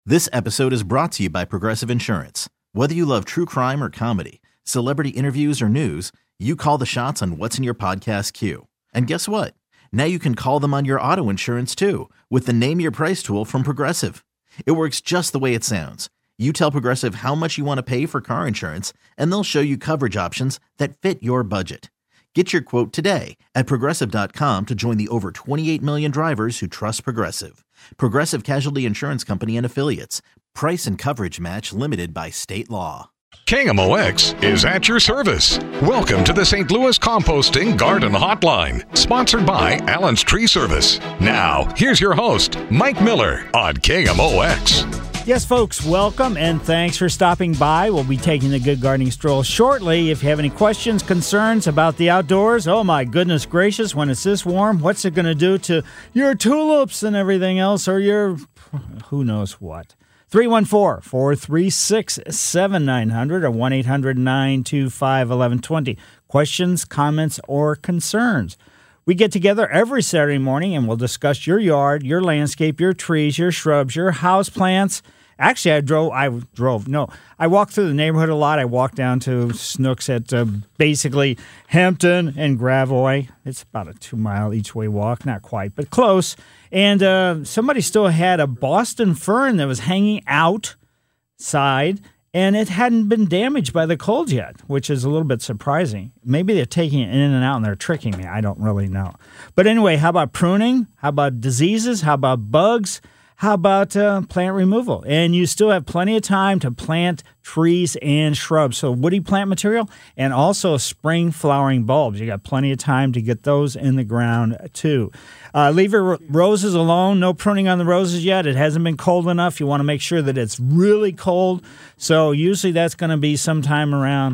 This episode is brought to you by Progressive Insurance. Whether you love true crime or comedy, celebrity interviews or news, you call the shots on what's in your podcast queue. And guess what? Now you can call them on your auto insurance too with the Name Your Price tool from Progressive. It works just the way it sounds. You tell Progressive how much you want to pay for car insurance, and they'll show you coverage options that fit your budget. Get your quote today at Progressive.com to join the over 28 million drivers who trust Progressive. Progressive Casualty Insurance Company and Affiliates. Price and coverage match limited by state law. KMOX is at your service. Welcome to the St. Louis Composting Garden Hotline, sponsored by Allen's Tree Service. Now, here's your host, Mike Miller on KMOX. Yes, folks, welcome and thanks for stopping by. We'll be taking the Good Gardening Stroll shortly. If you have any questions, concerns about the outdoors, oh my goodness gracious, when it's this warm, what's it going to do to your tulips and everything else, or your who knows what? 314-436-7900 or 1-800-925-1120. Questions, comments, or concerns. We get together every Saturday morning and we'll discuss your yard, your landscape, your trees, your shrubs, your house plants. Actually, I walked through the neighborhood a lot. I walked down to Snooks at basically Hampton and Gravois. It's about a 2-mile each way walk, not quite, but close. And somebody still had a Boston fern that was hanging outside, and it hadn't been damaged by the cold yet, which is a little bit surprising. Maybe they're taking it in and out and they're tricking me. I don't really know. But anyway, how about pruning? How about diseases? How about bugs? How about plant removal? And you still have plenty of time to plant trees and shrubs. So woody plant material and also spring flowering bulbs. You got plenty of time to get those in the ground too. Leave your roses alone. No pruning on the roses yet. It hasn't been cold enough. You want to make sure that it's really cold. So usually that's going to be sometime around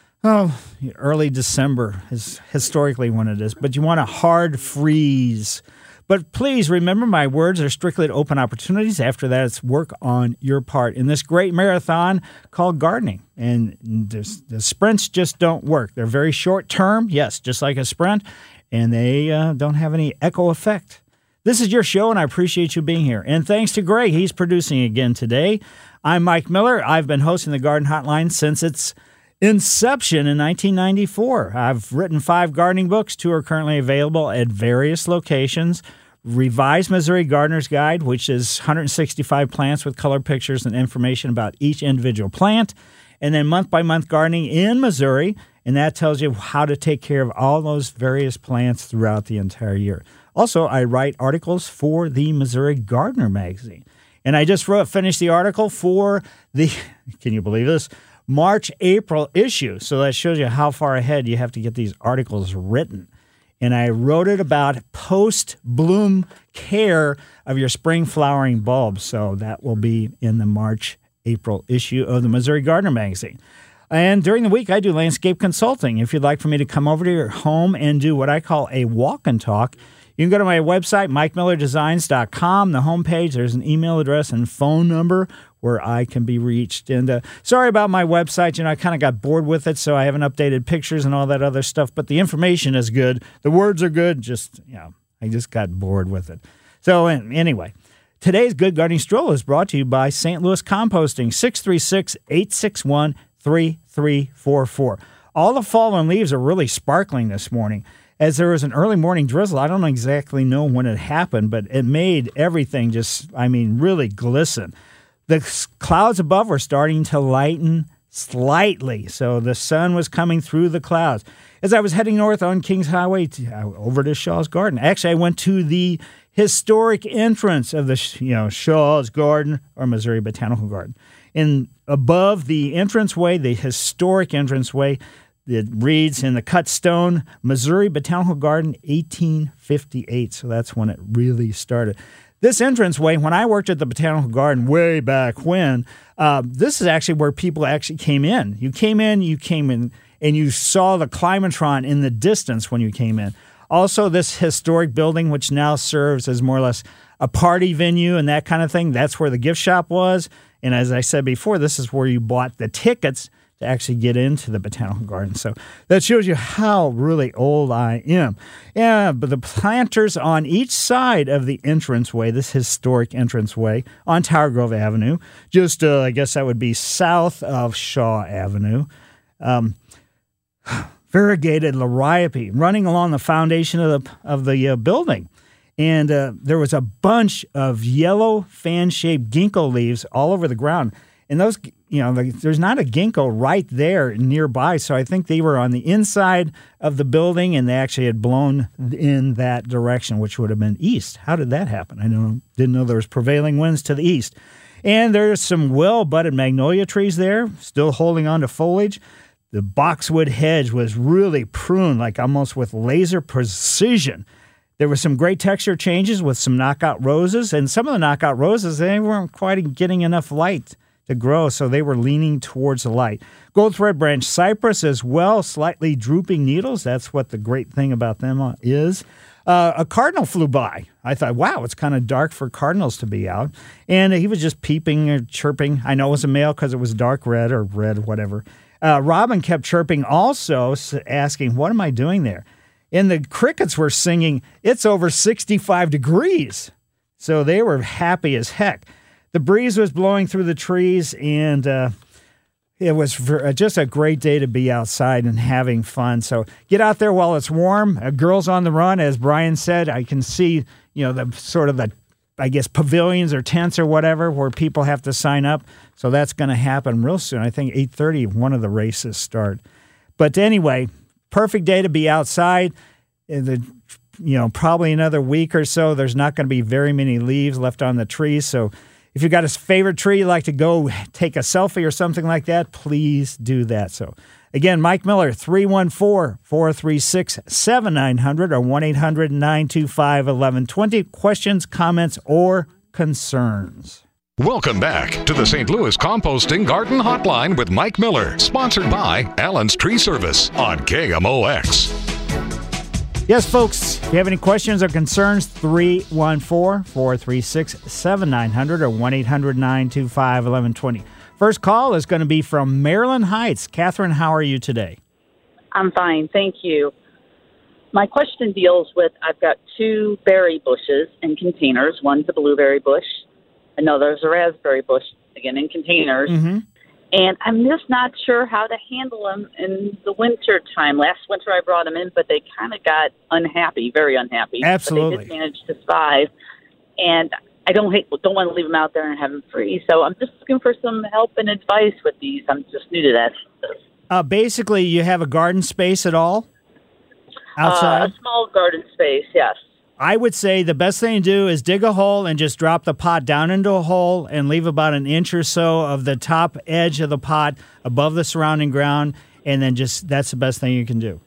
early December is historically when it is. But you want a hard freeze. But please remember, my words are strictly open opportunities. After that, it's work on your part in this great marathon called gardening. And the sprints just don't work. They're very short term, yes, just like a sprint, and they don't have any echo effect. This is your show, and I appreciate you being here. And thanks to Greg, he's producing again today. I'm Mike Miller. I've been hosting the Garden Hotline since its inception in 1994. I've written 5 gardening books. 2 are currently available at various locations. Revised Missouri Gardener's Guide, which is 165 plants with color pictures and information about each individual plant. And then Month by Month Gardening in Missouri, and that tells you how to take care of all those various plants throughout the entire year. Also, I write articles for the Missouri Gardener magazine. And I just finished the article for the, can you believe this, March-April issue. So that shows you how far ahead you have to get these articles written. And I wrote it about post-bloom care of your spring flowering bulbs. So that will be in the March-April issue of the Missouri Gardener magazine. And during the week, I do landscape consulting. If you'd like for me to come over to your home and do what I call a walk and talk, you can go to my website, MikeMillerDesigns.com. The homepage, there's an email address and phone number where I can be reached. And sorry about my website. I kind of got bored with it, so I haven't updated pictures and all that other stuff. But the information is good. The words are good. I just got bored with it. So anyway, today's Good Gardening Stroll is brought to you by St. Louis Composting, 636-861-3344. All the fallen leaves are really sparkling this morning. As there was an early morning drizzle, I don't exactly know when it happened, but it made everything just, really glisten. The clouds above were starting to lighten slightly, so the sun was coming through the clouds. As I was heading north on Kings Highway over to Shaw's Garden, actually I went to the historic entrance of the Shaw's Garden or Missouri Botanical Garden. And above the entranceway, the historic entranceway, it reads in the cut stone, Missouri Botanical Garden, 1858. So that's when it really started. This entranceway, when I worked at the Botanical Garden way back when, this is actually where people actually came in. You came in, and you saw the Climatron in the distance when you came in. Also, this historic building, which now serves as more or less a party venue and that kind of thing, that's where the gift shop was. And as I said before, this is where you bought the tickets to actually get into the botanical garden. So that shows you how really old I am. Yeah, but the planters on each side of the entranceway, this historic entranceway on Tower Grove Avenue, just I guess that would be south of Shaw Avenue, variegated liriope running along the foundation of the building. And there was a bunch of yellow fan-shaped ginkgo leaves all over the ground. And those, there's not a ginkgo right there nearby. So I think they were on the inside of the building and they actually had blown in that direction, which would have been east. How did that happen? I didn't know there was prevailing winds to the east. And there's some well-budded magnolia trees there, still holding on to foliage. The boxwood hedge was really pruned, like almost with laser precision. There were some great texture changes with some knockout roses, and some of the knockout roses, they weren't quite getting enough light to grow, so they were leaning towards the light. Gold thread branch cypress as well, slightly drooping needles. That's what the great thing about them is. A cardinal flew by. I thought, wow, it's kind of dark for cardinals to be out. And he was just peeping or chirping. I know it was a male because it was dark red or red, whatever. Robin kept chirping also, asking, what am I doing there? And the crickets were singing, it's over 65 degrees. So they were happy as heck. The breeze was blowing through the trees, and it was just a great day to be outside and having fun. So get out there while it's warm. Girls on the run, as Brian said. I can see, the sort of the, I guess, pavilions or tents or whatever where people have to sign up. So that's going to happen real soon. I think 8:30, one of the races start. But anyway, perfect day to be outside. Probably another week or so, there's not going to be very many leaves left on the trees. So if you've got a favorite tree you'd like to go take a selfie or something like that, please do that. So again, Mike Miller, 314-436-7900 or 1-800-925-1120. Questions, comments, or concerns. Welcome back to the St. Louis Composting Garden Hotline with Mike Miller, sponsored by Allen's Tree Service on KMOX. Yes, folks, if you have any questions or concerns, 314-436-7900 or 1-800-925-1120. First call is going to be from Maryland Heights. Catherine, how are you today? I'm fine, thank you. My question deals with, I've got 2 berry bushes in containers. One's a blueberry bush, another's a raspberry bush, again in containers. Mm-hmm. And I'm just not sure how to handle them in the winter time. Last winter I brought them in, but they kind of got unhappy, very unhappy. Absolutely. But they did manage to survive. And I don't want to leave them out there and have them freeze. So I'm just looking for some help and advice with these. I'm just new to that. Basically, you have a garden space at all outside? A small garden space, yes. I would say the best thing to do is dig a hole and just drop the pot down into a hole and leave about an inch or so of the top edge of the pot above the surrounding ground, and then that's the best thing you can do.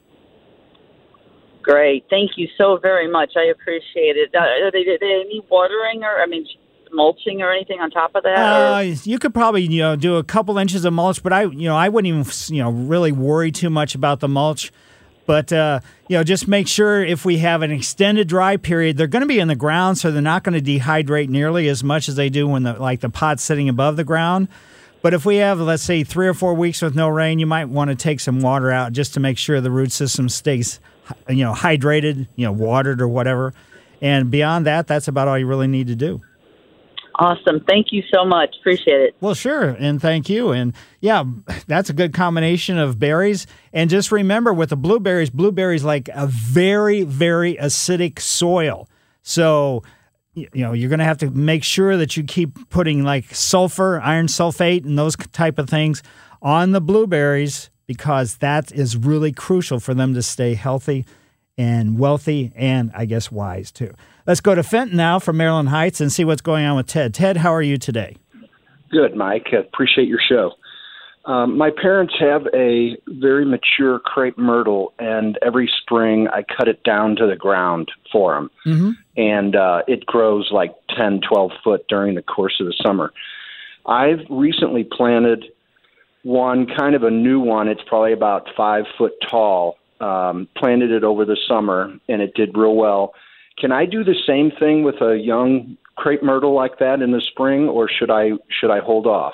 Great. Thank you so very much. I appreciate it. Do they need watering mulching or anything on top of that? You could probably, do a couple inches of mulch, but I wouldn't even, really worry too much about the mulch. But, just make sure if we have an extended dry period, they're going to be in the ground, so they're not going to dehydrate nearly as much as they do when the pot's sitting above the ground. But if we have, let's say, 3 or 4 weeks with no rain, you might want to take some water out just to make sure the root system stays, hydrated, watered or whatever. And beyond that, that's about all you really need to do. Awesome. Thank you so much. Appreciate it. Well, sure. And thank you. And yeah, that's a good combination of berries. And just remember with the blueberries like a very, very acidic soil. So, you're going to have to make sure that you keep putting like sulfur, iron sulfate, and those type of things on the blueberries because that is really crucial for them to stay healthy and wealthy and, I guess, wise, too. Let's go to Fenton now from Maryland Heights and see what's going on with Ted. Ted, how are you today? Good, Mike. I appreciate your show. My parents have a very mature crepe myrtle, and every spring I cut it down to the ground for them. Mm-hmm. And it grows like 10, 12 foot during the course of the summer. I've recently planted one, kind of a new one. It's probably about 5 foot tall. Planted it over the summer, and it did real well. Can I do the same thing with a young crepe myrtle like that in the spring, or should I hold off?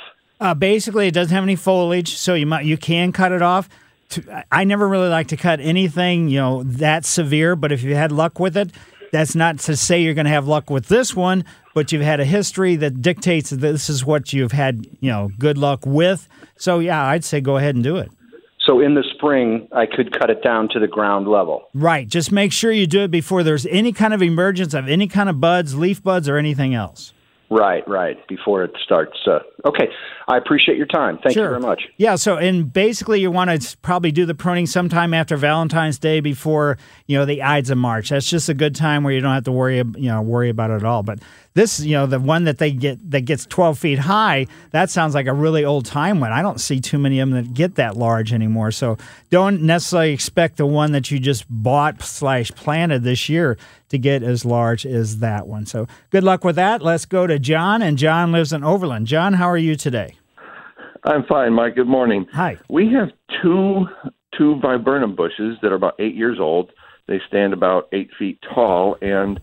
Basically, it doesn't have any foliage, so you can cut it off. I never really like to cut anything, that severe, but if you had luck with it, that's not to say you're going to have luck with this one, but you've had a history that dictates that this is what you've had, good luck with. So, yeah, I'd say go ahead and do it. So in the spring, I could cut it down to the ground level. Right. Just make sure you do it before there's any kind of emergence of any kind of buds, leaf buds, or anything else. Right. Before it starts. Okay. I appreciate your time. Thank you very much. Yeah. So, and basically you want to probably do the pruning sometime after Valentine's Day before, the Ides of March. That's just a good time where you don't have to worry about it at all. But this, the one that gets 12 feet high, that sounds like a really old time one. I don't see too many of them that get that large anymore. So don't necessarily expect the one that you just bought / planted this year to get as large as that one. So good luck with that. Let's go to John, and John lives in Overland. John, how are you today? I'm fine, Mike. Good morning. Hi. We have two viburnum bushes that are about 8 years old. They stand about 8 feet tall, and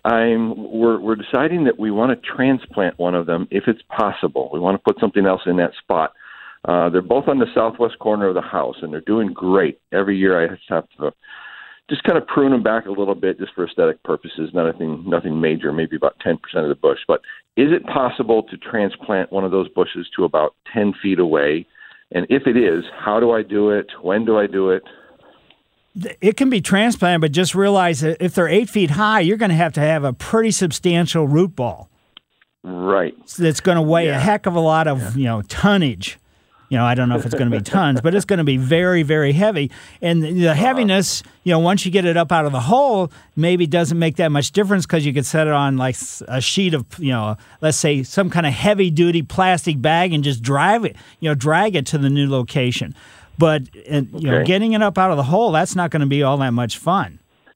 we're deciding that we want to transplant one of them if it's possible. We want to put something else in that spot. They're both on the southwest corner of the house, and they're doing great. Every year I have to just kind of prune them back a little bit just for aesthetic purposes, nothing major, maybe about 10% of the bush. But is it possible to transplant one of those bushes to about 10 feet away? And if it is, how do I do it? When do I do it? It can be transplanted, but just realize that if they're 8 feet high, you're going to have a pretty substantial root ball. Right. So that's going to weigh a heck of a lot of, tonnage. I don't know if it's going to be tons, but it's going to be very, very heavy. And the heaviness, once you get it up out of the hole, maybe doesn't make that much difference because you could set it on like a sheet of, let's say some kind of heavy-duty plastic bag and just drag it to the new location. But, getting it up out of the hole, that's not going to be all that much fun.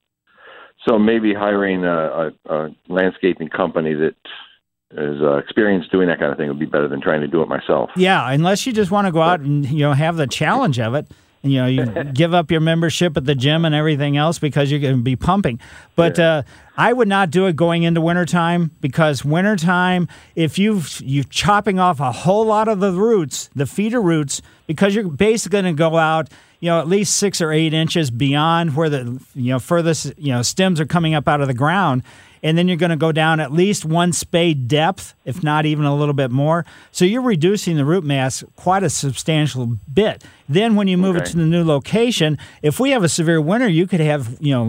So maybe hiring a landscaping company that is experienced doing that kind of thing would be better than trying to do it myself. Yeah, unless you just want to go out and have the challenge of it. You give up your membership at the gym and everything else because you're going to be pumping. But I would not do it going into wintertime because wintertime, if you're chopping off a whole lot of the roots, the feeder roots, because you're basically going to go out, at least 6 or 8 inches beyond where the furthest stems are coming up out of the ground. And then you're going to go down at least 1 spade depth, if not even a little bit more. So you're reducing the root mass quite a substantial bit. Then when you move it to the new location, if we have a severe winter, you could have,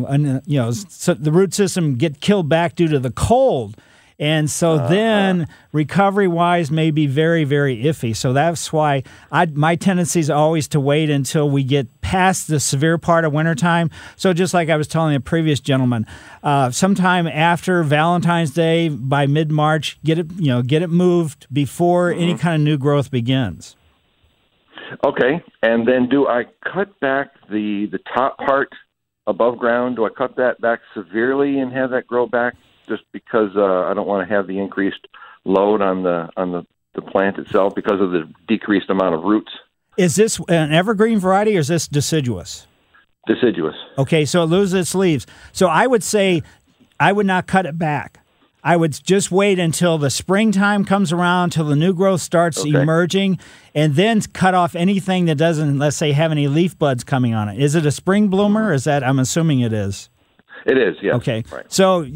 so the root system get killed back due to the cold. And so then recovery-wise may be very, very iffy. So that's why my tendency is always to wait until we get past the severe part of wintertime. So just like I was telling the previous gentleman, sometime after Valentine's Day, by mid-March, get it moved before any kind of new growth begins. Okay. And then do I cut back the top part above ground? Do I cut that back severely and have that grow back? Just because I don't want to have the increased load on the plant itself because of the decreased amount of roots. Is this an evergreen variety or is this deciduous? Deciduous. Okay, so it loses its leaves. So I would say I would not cut it back. I would just wait until the springtime comes around, till the new growth starts emerging, and then cut off anything that doesn't, let's say, have any leaf buds coming on it. Is it a spring bloomer? Is that? I'm assuming it is. It is, yes. Okay, right. So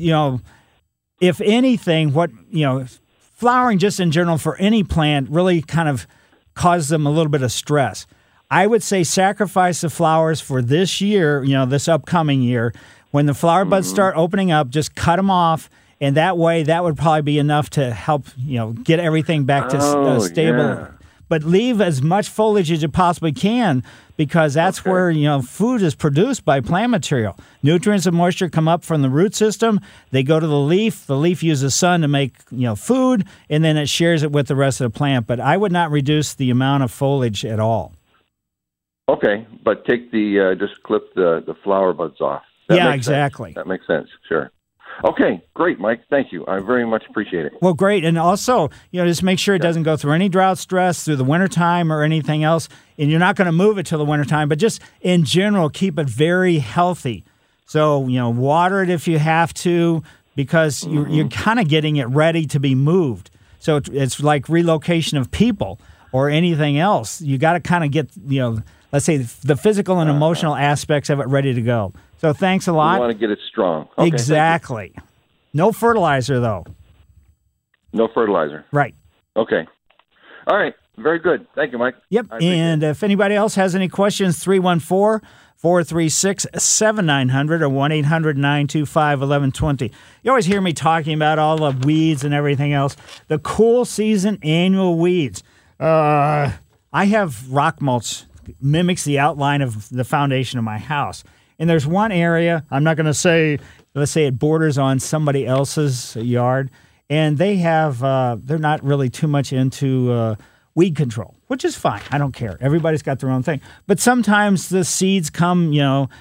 if anything, flowering just in general for any plant really kind of causes them a little bit of stress. I would say sacrifice the flowers for this year, this upcoming year. When the flower buds start opening up, just cut them off, and that way that would probably be enough to help, get everything back to stable. Yeah. But leave as much foliage as you possibly can because that's where, food is produced by plant material. Nutrients and moisture come up from the root system. They go to the leaf. The leaf uses sun to make, food, and then it shares it with the rest of the plant. But I would not reduce the amount of foliage at all. Okay, but take just clip the flower buds off. That makes exactly. Sense. That makes sense, sure. Okay, great, Mike. Thank you. I very much appreciate it. Well, great. And also, just make sure it doesn't go through any drought stress through the wintertime or anything else. And you're not going to move it till the wintertime, but just in general, keep it very healthy. So, water it if you have to because you're kind of getting it ready to be moved. So it's like relocation of people. or anything else. You got to kind of get, let's say the physical and emotional aspects of it ready to go. So thanks a lot. You want to get it strong. Okay, exactly. No fertilizer, though. No fertilizer. Right. Okay. All right. Very good. Thank you, Mike. Yep. And if anybody else has any questions, 314-436-7900 or 1-800-925-1120. You always hear me talking about all the weeds and everything else. The cool season annual weeds. I have rock mulch, mimics the outline of the foundation of my house. And there's one area, I'm not going to say, let's say it borders on somebody else's yard, and they have, they're not really too much into weed control, which is fine. I don't care. Everybody's got their own thing. But sometimes the seeds come,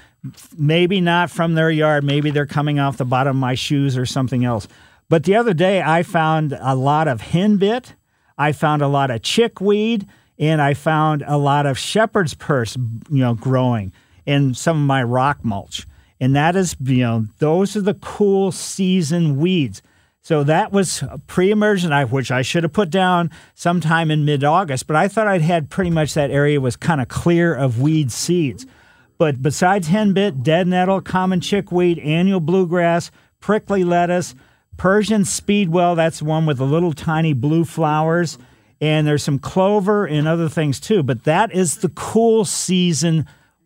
maybe not from their yard. Maybe they're coming off the bottom of my shoes or something else. But the other day I found a lot of henbit. I found a lot of chickweed, and I found a lot of shepherd's purse, growing in some of my rock mulch. And that is, those are the cool season weeds. So that was pre-emergent, which I should have put down sometime in mid-August, but I thought I'd had pretty much that area was kind of clear of weed seeds. But besides henbit, dead nettle, common chickweed, annual bluegrass, prickly lettuce, Persian speedwell, that's the one with the little tiny blue flowers, and there's some clover and other things too. But that is the cool season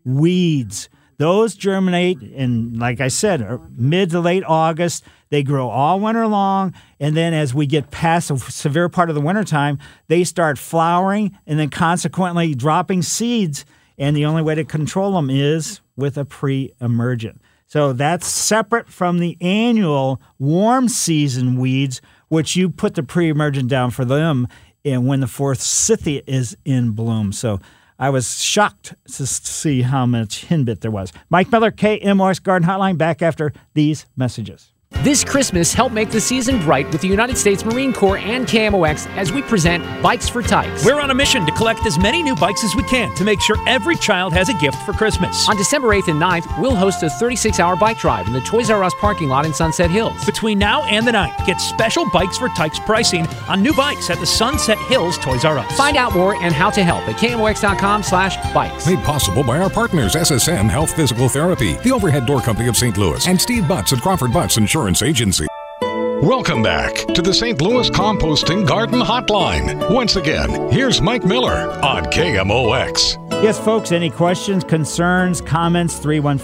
weeds. Those germinate in, like I said, mid to late August. They grow all winter long, and then as we get past a severe part of the wintertime, they start flowering and then consequently dropping seeds, and the only way to control them is with a pre-emergent. So that's separate from the annual warm season weeds, which you put the pre-emergent down for them and when the forsythia is in bloom. So I was shocked to see how much henbit there was. Mike Miller, KMOX Garden Hotline, back after these messages. This Christmas, help make the season bright with the United States Marine Corps and KMOX as we present Bikes for Tykes. We're on a mission to collect as many new bikes as we can to make sure every child has a gift for Christmas. On December 8th and 9th, we'll host a 36-hour bike drive in the Toys R Us parking lot in Sunset Hills. Between now and the 9th, get special Bikes for Tykes pricing on new bikes at the Sunset Hills Toys R Us. Find out more and how to help at KMOX.com/bikes. Made possible by our partners, SSM Health Physical Therapy, the Overhead Door Company of St. Louis, and Steve Butts at Crawford Butts Insurance Agency. Welcome back to the St. Louis Composting Garden Hotline. Once again, here's Mike Miller on KMOX. Yes, folks, any questions, concerns, comments,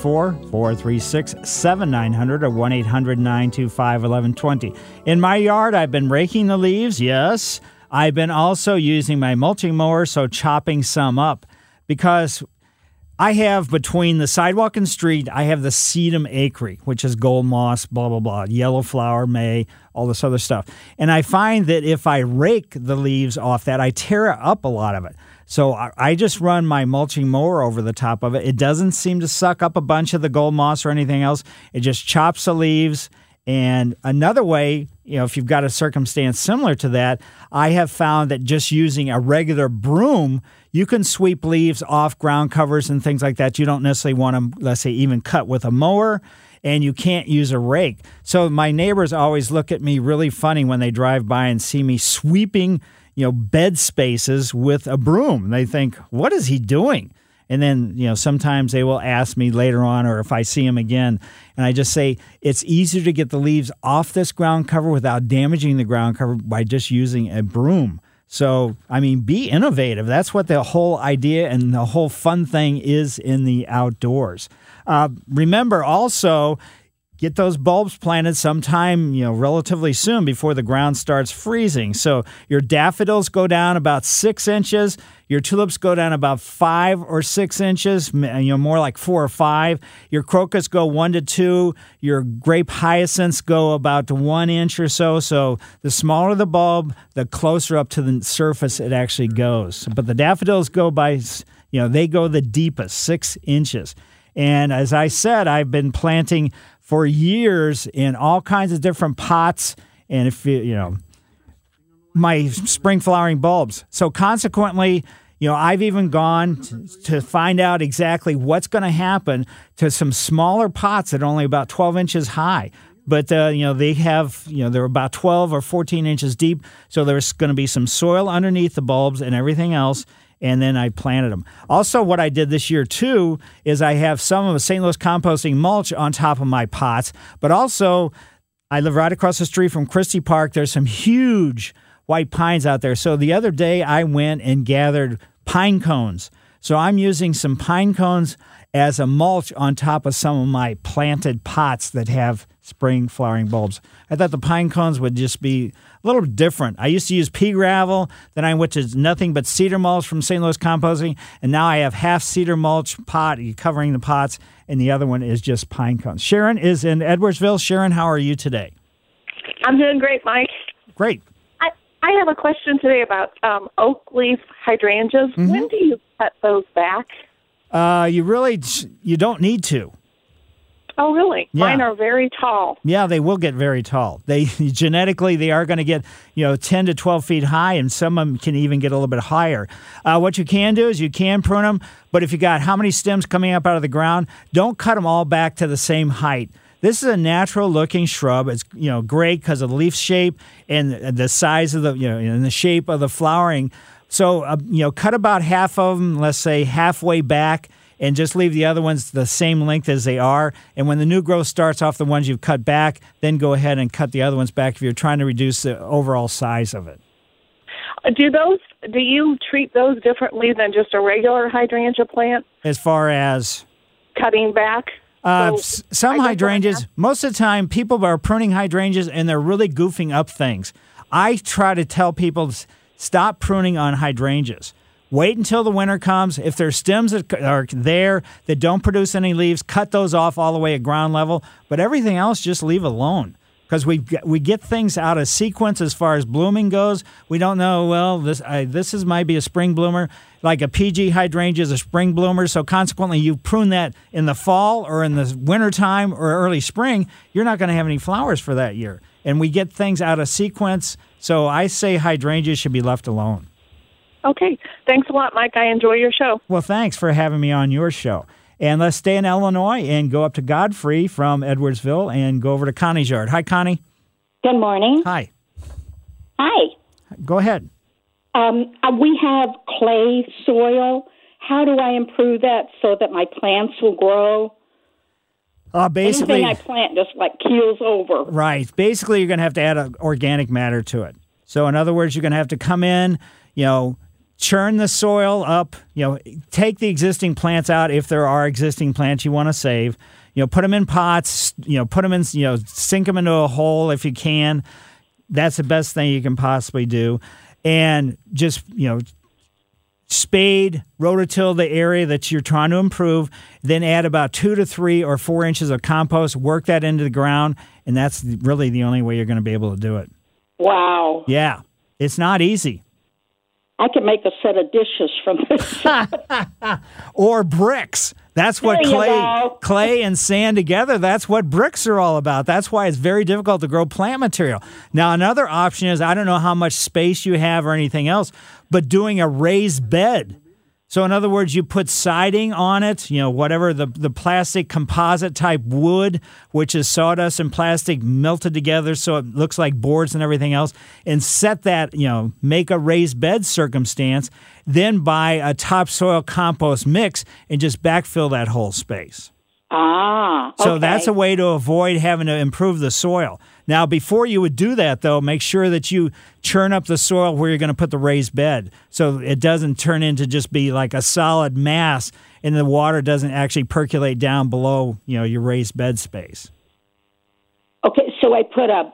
314-436-7900 or 1-800-925-1120. In my yard, I've been raking the leaves, yes. I've been also using my mulching mower, so chopping some up, because I have between the sidewalk and street, I have the sedum acre, which is gold moss, blah, blah, blah, yellow flower, May, all this other stuff. And I find that if I rake the leaves off that, I tear up a lot of it. So I just run my mulching mower over the top of it. It doesn't seem to suck up a bunch of the gold moss or anything else. It just chops the leaves. And another way, if you've got a circumstance similar to that, I have found that just using a regular broom, you can sweep leaves off ground covers and things like that. You don't necessarily want to, let's say, even cut with a mower, and you can't use a rake. So my neighbors always look at me really funny when they drive by and see me sweeping, bed spaces with a broom. They think, what is he doing? And then, sometimes they will ask me later on, or if I see them again, and I just say, it's easier to get the leaves off this ground cover without damaging the ground cover by just using a broom. So, be innovative. That's what the whole idea and the whole fun thing is in the outdoors. Remember also, get those bulbs planted sometime, relatively soon before the ground starts freezing. So your daffodils go down about 6 inches. Your tulips go down about 5 or 6 inches, more like 4 or 5. Your crocus go 1 to 2. Your grape hyacinths go about 1 inch or so. So the smaller the bulb, the closer up to the surface it actually goes. But the daffodils go by, they go the deepest, 6 inches. And as I said, I've been planting for years in all kinds of different pots, and if my spring flowering bulbs. So consequently, I've even gone to find out exactly what's going to happen to some smaller pots that are only about 12 inches high. But, they have, they're about 12 or 14 inches deep. So there's going to be some soil underneath the bulbs and everything else. And then I planted them. Also, what I did this year, too, is I have some of the St. Louis composting mulch on top of my pots. But also, I live right across the street from Christie Park. There's some huge white pines out there. So the other day, I went and gathered pine cones. So I'm using some pine cones as a mulch on top of some of my planted pots that have spring flowering bulbs. I thought the pine cones would just be a little different. I used to use pea gravel, then I went to nothing but cedar mulch from St. Louis Composting, and now I have half cedar mulch pot covering the pots, and the other one is just pine cones. Sharon is in Edwardsville. Sharon, how are you today? I'm doing great, Mike. Great. I have a question today about oak leaf hydrangeas. Mm-hmm. When do you cut those back? You don't need to. Oh, really? Yeah. Mine are very tall. Yeah, they will get very tall. They genetically, they are going to get 10 to 12 feet high, and some of them can even get a little bit higher. What you can do is you can prune them, but if you got how many stems coming up out of the ground, don't cut them all back to the same height. This is a natural-looking shrub. It's great because of the leaf shape and the size of the and the shape of the flowering. So cut about half of them, let's say halfway back, and just leave the other ones the same length as they are. And when the new growth starts off the ones you've cut back, then go ahead and cut the other ones back if you're trying to reduce the overall size of it. Do you treat those differently than just a regular hydrangea plant? As far as cutting back? Some hydrangeas, most of the time, people are pruning hydrangeas and they're really goofing up things. I try to tell people, stop pruning on hydrangeas. Wait until the winter comes. If there's stems that are there that don't produce any leaves, cut those off all the way at ground level. But everything else, just leave alone. Because we get things out of sequence as far as blooming goes. We don't know, well, this might be a spring bloomer. Like a PG hydrangea is a spring bloomer. So consequently, you prune that in the fall or in the wintertime or early spring, you're not going to have any flowers for that year. And we get things out of sequence. So I say hydrangeas should be left alone. Okay. Thanks a lot, Mike. I enjoy your show. Well, thanks for having me on your show. And let's stay in Illinois and go up to Godfrey from Edwardsville and go over to Connie's yard. Hi, Connie. Good morning. Hi. Hi. Go ahead. We have clay soil. How do I improve that so that my plants will grow? Basically, anything I plant just keels over. Right. Basically, you're going to have to add organic matter to it. So in other words, you're going to have to come in, churn the soil up, take the existing plants out if there are existing plants you want to save, put them in pots, put them in, sink them into a hole if you can. That's the best thing you can possibly do. And just, spade, rototill the area that you're trying to improve, then add about 2 to 3 or 4 inches of compost, work that into the ground, and that's really the only way you're going to be able to do it. Wow. Yeah. It's not easy. I could make a set of dishes from this. Or bricks. That's what clay and sand together, that's what bricks are all about. That's why it's very difficult to grow plant material. Now, another option is, I don't know how much space you have or anything else, but doing a raised bed. So in other words, you put siding on it, whatever the plastic composite type wood, which is sawdust and plastic melted together so it looks like boards and everything else, and set that, make a raised bed circumstance, then buy a topsoil compost mix and just backfill that whole space. Ah, okay. So that's a way to avoid having to improve the soil. Now, before you would do that, though, make sure that you churn up the soil where you're going to put the raised bed so it doesn't turn into just be like a solid mass and the water doesn't actually percolate down below, your raised bed space. Okay, so I put a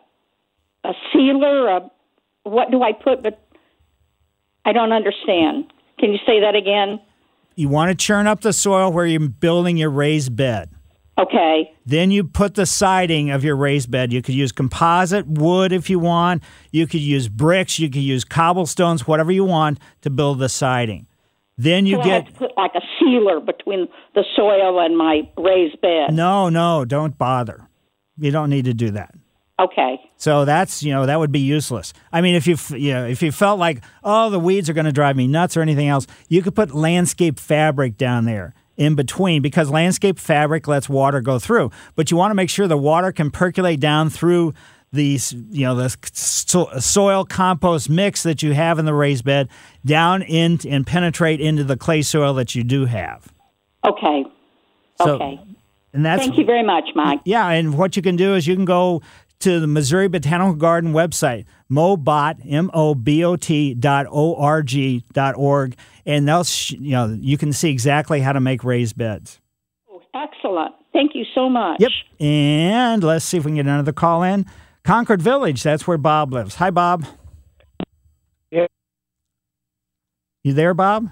sealer, what do I put? But I don't understand. Can you say that again? You want to churn up the soil where you're building your raised bed. Okay. Then you put the siding of your raised bed. You could use composite wood if you want. You could use bricks. You could use cobblestones, whatever you want to build the siding. Then you I have to put like a sealer between the soil and my raised bed. No, don't bother. You don't need to do that. Okay. So that's, that would be useless. I mean, if you felt like, the weeds are going to drive me nuts or anything else, you could put landscape fabric down there in between, because landscape fabric lets water go through. But you want to make sure the water can percolate down through the soil compost mix that you have in the raised bed down in and penetrate into the clay soil that you do have. Okay. So, okay. And that's, thank you very much, Mike. Yeah, and what you can do is you can go to the Missouri Botanical Garden website, mobot.org, and they'll you can see exactly how to make raised beds. Oh, excellent. Thank you so much. Yep. And let's see if we can get another call in. Concord Village, that's where Bob lives. Hi, Bob. Yeah. You there, Bob?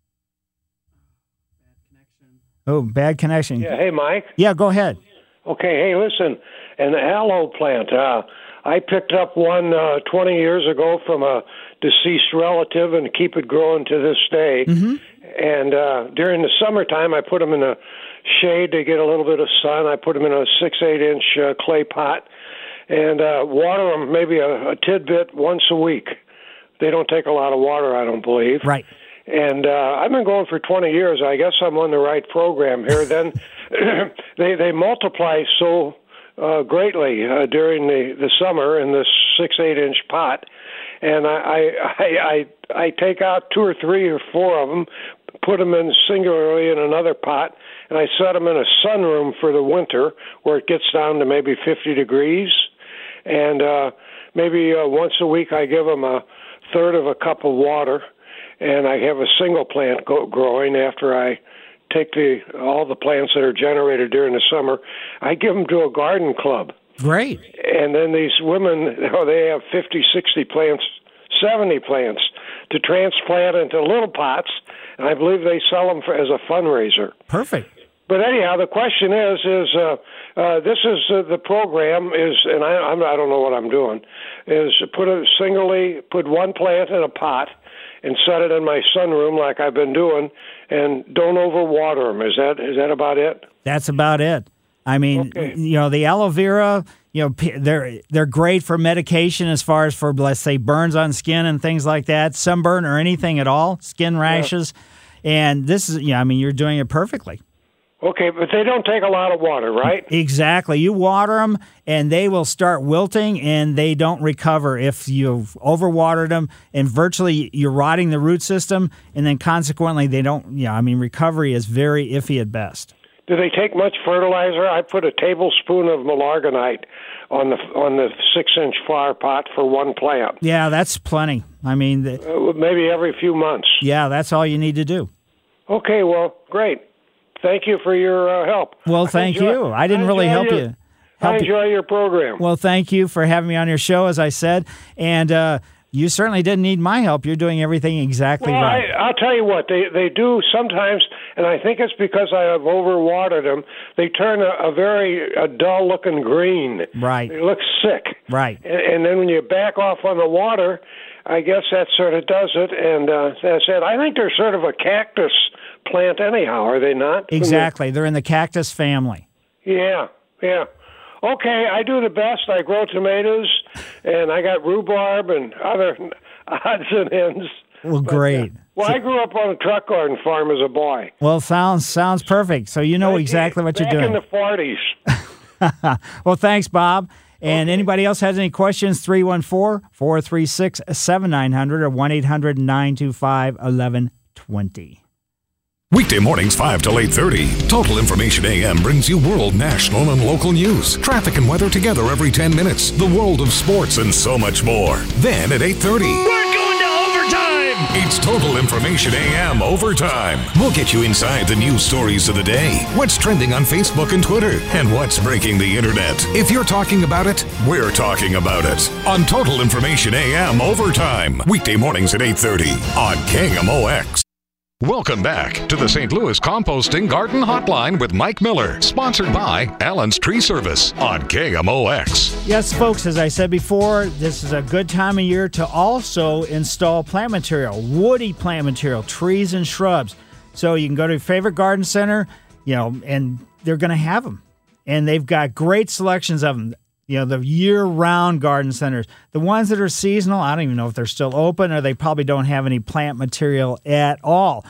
Oh, bad connection. Yeah. Hey, Mike. Yeah, go ahead. Okay. Hey, listen. An aloe plant. I picked up one 20 years ago from a deceased relative and keep it growing to this day. Mm-hmm. And during the summertime, I put them in a shade to get a little bit of sun. I put them in a 6-8-inch clay pot and water them maybe a tidbit once a week. They don't take a lot of water, I don't believe. Right. And I've been going for 20 years. I guess I'm on the right program here. Then they multiply so greatly during the summer in this 6-8-inch pot, and I take out 2 or 3 or 4 of them, put them in singularly in another pot, and I set them in a sunroom for the winter where it gets down to maybe 50 degrees, and maybe once a week I give them a third of a cup of water, and I have a single plant growing after I take all the plants that are generated during the summer. I give them to a garden club. Great. And then these women, they have 50, 60 plants, 70 plants to transplant into little pots, and I believe they sell them as a fundraiser. Perfect. But anyhow, the question is this is the program is, and I don't know what I'm doing, is put one plant in a pot and set it in my sunroom like I've been doing, and don't overwater them. Is that about it? That's about it. I mean, okay. The aloe vera, they're great for medication as far as for, let's say, burns on skin and things like that, sunburn or anything at all, skin rashes. Yeah. And this is, you're doing it perfectly. Okay, but they don't take a lot of water, right? Exactly. You water them, and they will start wilting, and they don't recover if you've overwatered them, and virtually you're rotting the root system, and then consequently they don't, recovery is very iffy at best. Do they take much fertilizer? I put a tablespoon of Milorganite on the 6-inch flower pot for one plant. Yeah, that's plenty. Maybe every few months. Yeah, that's all you need to do. Okay, well, great. Thank you for your help. Well, thank you. I didn't really help you. I enjoy your program. Well, thank you for having me on your show, as I said. And you certainly didn't need my help. You're doing everything exactly right. I'll tell you what, they do sometimes, and I think it's because I have overwatered them, they turn a very dull-looking green. Right. They look sick. Right. And then when you back off on the water, I guess that sort of does it. And that's it. I think they're sort of a cactus plant anyhow, are they not? Exactly. They're in the cactus family. Yeah. Okay, I do the best. I grow tomatoes, and I got rhubarb and other odds and ends. Well, great. I grew up on a truck garden farm as a boy. Well, sounds perfect. So you know exactly what you're doing. Back in the 40s. Well, thanks, Bob. And anybody else has any questions, 314-436-7900 or 1-800-925-1120. Weekday mornings 5 till 8:30. Total Information AM brings you world, national, and local news, traffic and weather together every 10 minutes, the world of sports, and so much more. Then at 8:30, we're going to overtime! It's Total Information AM Overtime. We'll get you inside the news stories of the day, what's trending on Facebook and Twitter, and what's breaking the internet. If you're talking about it, we're talking about it. On Total Information AM Overtime. Weekday mornings at 8:30 on KMOX. Welcome back to the St. Louis Composting Garden Hotline with Mike Miller, sponsored by Allen's Tree Service on KMOX. Yes, folks, as I said before, this is a good time of year to also install plant material, woody plant material, trees and shrubs. So you can go to your favorite garden center, and they're going to have them. And they've got great selections of them. The year-round garden centers. The ones that are seasonal, I don't even know if they're still open or they probably don't have any plant material at all.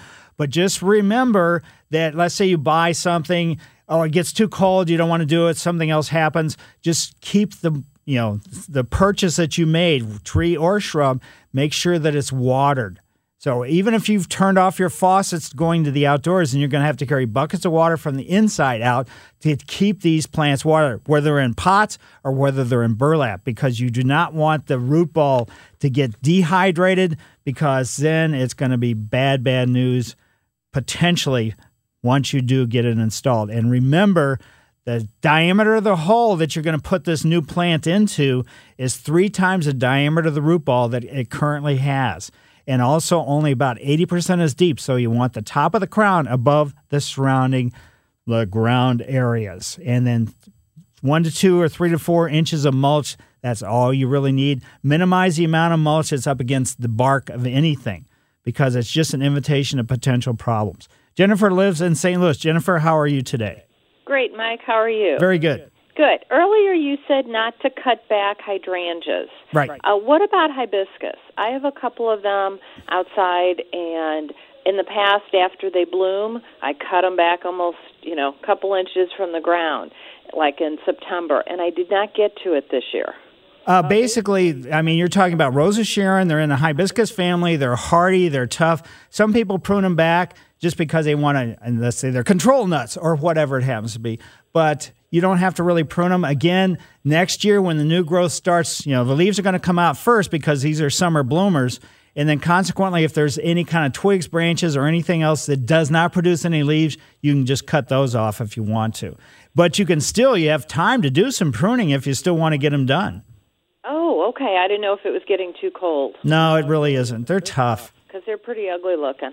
But just remember that, let's say you buy something, it gets too cold, you don't want to do it, something else happens, just keep the purchase that you made, tree or shrub, make sure that it's watered. So even if you've turned off your faucets going to the outdoors, and you're going to have to carry buckets of water from the inside out to keep these plants watered, whether they're in pots or whether they're in burlap, because you do not want the root ball to get dehydrated, because then it's going to be bad news potentially once you do get it installed. And remember, the diameter of the hole that you're going to put this new plant into is 3 times the diameter of the root ball that it currently has. And also only about 80% is deep, so you want the top of the crown above the surrounding ground areas. And then 1 to 2 or 3 to 4 inches of mulch, that's all you really need. Minimize the amount of mulch that's up against the bark of anything, because it's just an invitation of potential problems. Jennifer lives in St. Louis. Jennifer, how are you today? Great, Mike. How are you? Very good. Good. Earlier you said not to cut back hydrangeas. Right. What about hibiscus? I have a couple of them outside, and in the past, after they bloom, I cut them back almost, a couple inches from the ground, like in September, and I did not get to it this year. Basically, I mean, you're talking about Rosa Sharon. They're in the hibiscus family. They're hardy. They're tough. Some people prune them back just because they want to, and let's say they're control nuts or whatever it happens to be. But you don't have to really prune them. Again, next year when the new growth starts, the leaves are going to come out first because these are summer bloomers. And then consequently, if there's any kind of twigs, branches, or anything else that does not produce any leaves, you can just cut those off if you want to. But you have time to do some pruning if you still want to get them done. Oh, okay. I didn't know if it was getting too cold. No, it really isn't. They're tough. Because they're pretty ugly looking.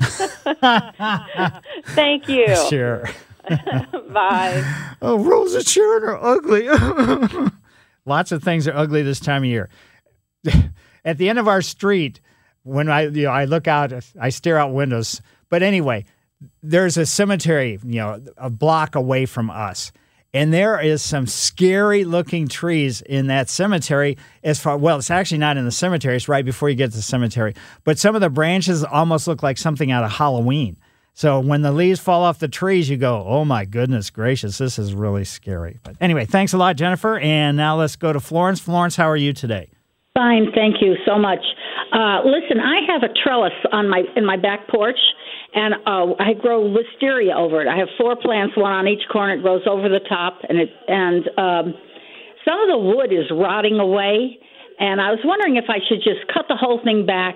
Thank you. Sure. Bye. Oh, Rosa Sharon are ugly. Lots of things are ugly this time of year. At the end of our street, when I look out, I stare out windows. But anyway, there's a cemetery, a block away from us. And there is some scary-looking trees in that cemetery. It's actually not in the cemetery. It's right before you get to the cemetery. But some of the branches almost look like something out of Halloween. So when the leaves fall off the trees, you go, oh, my goodness gracious, this is really scary. But anyway, thanks a lot, Jennifer. And now let's go to Florence. Florence, how are you today? Fine, thank you so much. Listen, I have a trellis in my back porch, and I grow wisteria over it. I have 4 plants, one on each corner. It grows over the top, and some of the wood is rotting away. And I was wondering if I should just cut the whole thing back.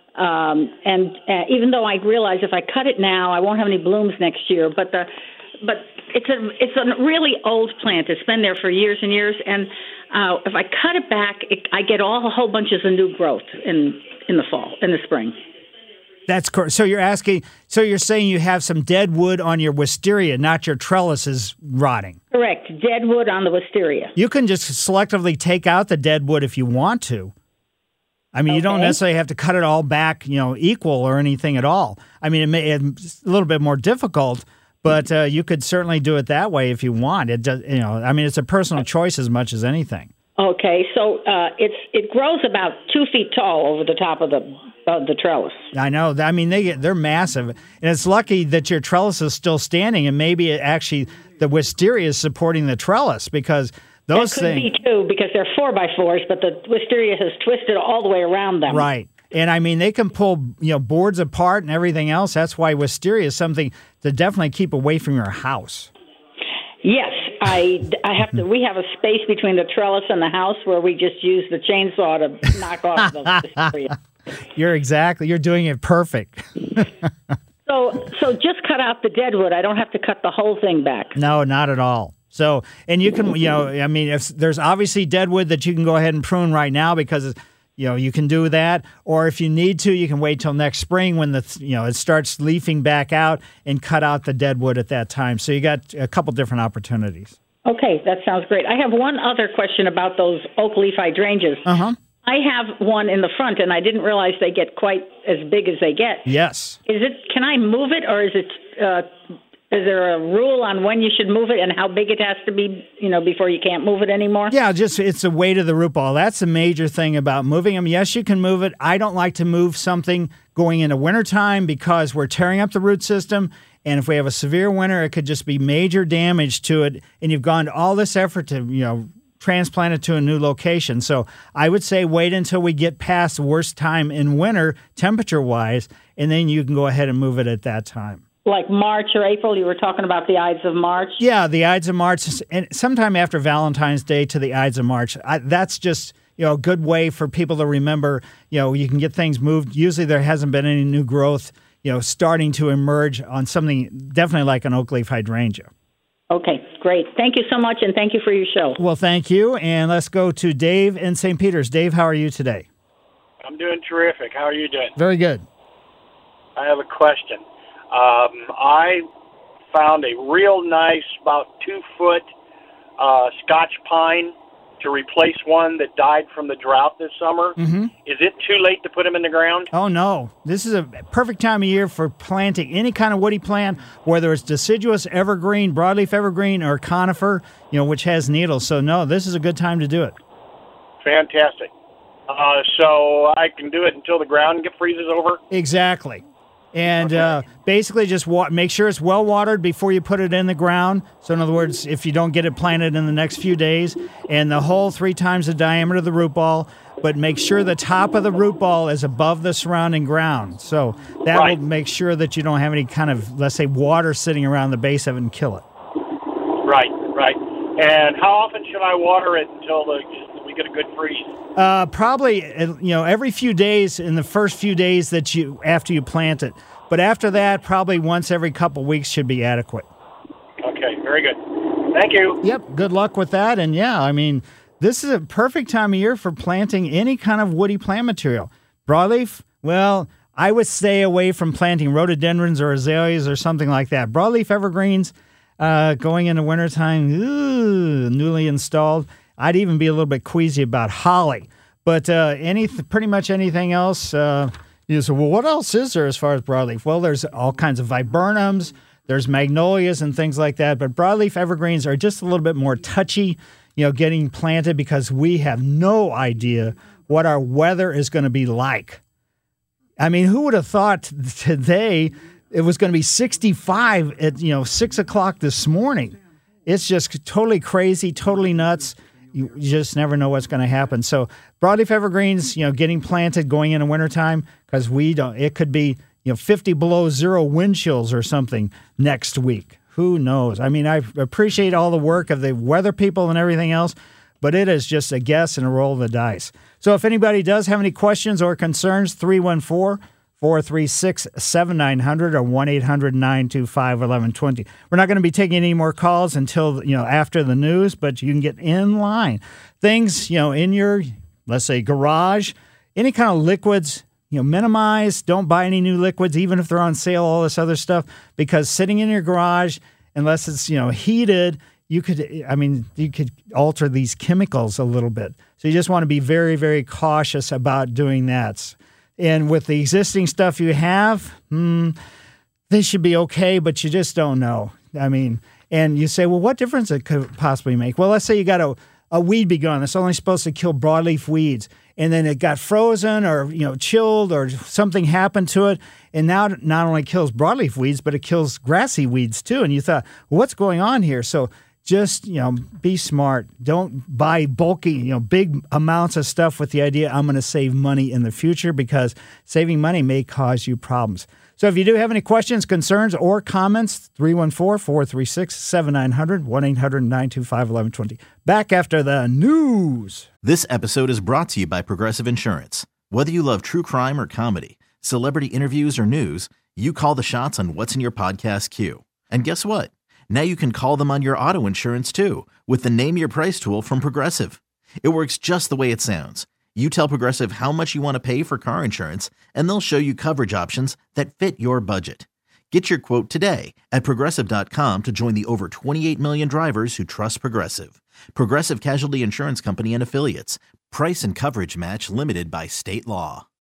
And even though I realize if I cut it now, I won't have any blooms next year. But it's a really old plant. It's been there for years and years, and if I cut it back, I get a whole bunches of new growth in the fall, in the spring. That's correct. So you're saying you have some dead wood on your wisteria, not your trellises rotting. Correct. Dead wood on the wisteria. You can just selectively take out the dead wood if you want to. I mean, You don't necessarily have to cut it all back, equal or anything at all. I mean, it's a little bit more difficult, but you could certainly do it that way if you want. It does, it's a personal choice as much as anything. Okay, so it grows about 2 feet tall over the top of the trellis. I know. I mean, they're massive, and it's lucky that your trellis is still standing, and maybe actually the wisteria is supporting the trellis, because those things. That could be too, because they're 4x4s, but the wisteria has twisted all the way around them. Right. And I mean, they can pull boards apart and everything else. That's why wisteria is something to definitely keep away from your house. Yes, I have to. We have a space between the trellis and the house where we just use the chainsaw to knock off the wisteria. You're doing it perfect. So just cut out the dead wood. I don't have to cut the whole thing back. No, not at all. So, and you can, if there's obviously dead wood that you can go ahead and prune right now, because you can do that. Or if you need to, you can wait till next spring when it starts leafing back out and cut out the dead wood at that time. So you got a couple different opportunities. Okay, that sounds great. I have one other question about those oak leaf hydrangeas. Uh-huh. I have one in the front, and I didn't realize they get quite as big as they get. Yes. Can I move it, or is it Is there a rule on when you should move it and how big it has to be, before you can't move it anymore? Yeah, it's the weight of the root ball. That's the major thing about moving them. Yes, you can move it. I don't like to move something going into wintertime because we're tearing up the root system. And if we have a severe winter, it could just be major damage to it. And you've gone to all this effort to, transplant it to a new location. So I would say wait until we get past the worst time in winter, temperature-wise, and then you can go ahead and move it at that time. Like March or April, you were talking about the Ides of March? Yeah, the Ides of March, and sometime after Valentine's Day to the Ides of March. That's just a good way for people to remember, you can get things moved. Usually there hasn't been any new growth, starting to emerge on something definitely like an oak leaf hydrangea. Okay, great. Thank you so much, and thank you for your show. Well, thank you, and let's go to Dave in St. Peters. Dave, how are you today? I'm doing terrific. How are you doing? Very good. I have a question. I found a real nice, about 2-foot Scotch pine to replace one that died from the drought this summer. Mm-hmm. Is it too late to put them in the ground? Oh, no. This is a perfect time of year for planting any kind of woody plant, whether it's deciduous, evergreen, broadleaf evergreen, or conifer, which has needles. So, no, this is a good time to do it. Fantastic. So I can do it until the ground freezes over? Exactly. And basically just make sure it's well watered before you put it in the ground. So in other words, if you don't get it planted in the next few days, and the hole 3 times the diameter of the root ball, but make sure the top of the root ball is above the surrounding ground. So that will make sure that you don't have any kind of, let's say, water sitting around the base of it and kill it. Right. And how often should I water it until we get a good freeze? Probably, every few days in the first few days after you plant it. But after that, probably once every couple weeks should be adequate. Okay, very good. Thank you. Yep, good luck with that. And this is a perfect time of year for planting any kind of woody plant material. Broadleaf, well, I would stay away from planting rhododendrons or azaleas or something like that. Broadleaf evergreens, going into wintertime, newly installed. I'd even be a little bit queasy about holly. But pretty much anything else, you say, well, what else is there as far as broadleaf? Well, there's all kinds of viburnums, there's magnolias and things like that. But broadleaf evergreens are just a little bit more touchy, getting planted because we have no idea what our weather is going to be like. I mean, who would have thought today it was going to be 65 at 6 o'clock this morning? It's just totally crazy, totally nuts. You just never know what's going to happen. So broadleaf evergreens, getting planted going into wintertime because it could be 50 below zero wind chills or something next week. Who knows? I mean, I appreciate all the work of the weather people and everything else, but it is just a guess and a roll of the dice. So if anybody does have any questions or concerns, 314-436-7900 or 1-800-925-1120. We're not going to be taking any more calls until, after the news, but you can get in line. Things, in your, let's say, garage, any kind of liquids, minimize. Don't buy any new liquids, even if they're on sale, all this other stuff, because sitting in your garage, unless it's, heated, you could alter these chemicals a little bit. So you just want to be very, very cautious about doing that. And with the existing stuff you have, they should be okay, but you just don't know. I mean, and you say, well, what difference it could possibly make? Well, let's say you got a weed bee gun that's only supposed to kill broadleaf weeds, and then it got frozen or, chilled or something happened to it, and now it not only kills broadleaf weeds, but it kills grassy weeds too. And you thought, well, what's going on here? So just, be smart. Don't buy bulky, big amounts of stuff with the idea I'm going to save money in the future, because saving money may cause you problems. So if you do have any questions, concerns, or comments, 314-436-7900, 1-800-925-1120. Back after the news. This episode is brought to you by Progressive Insurance. Whether you love true crime or comedy, celebrity interviews or news, you call the shots on what's in your podcast queue. And guess what? Now you can call them on your auto insurance too, with the Name Your Price tool from Progressive. It works just the way it sounds. You tell Progressive how much you want to pay for car insurance, and they'll show you coverage options that fit your budget. Get your quote today at Progressive.com to join the over 28 million drivers who trust Progressive. Progressive Casualty Insurance Company and Affiliates. Price and coverage match limited by state law.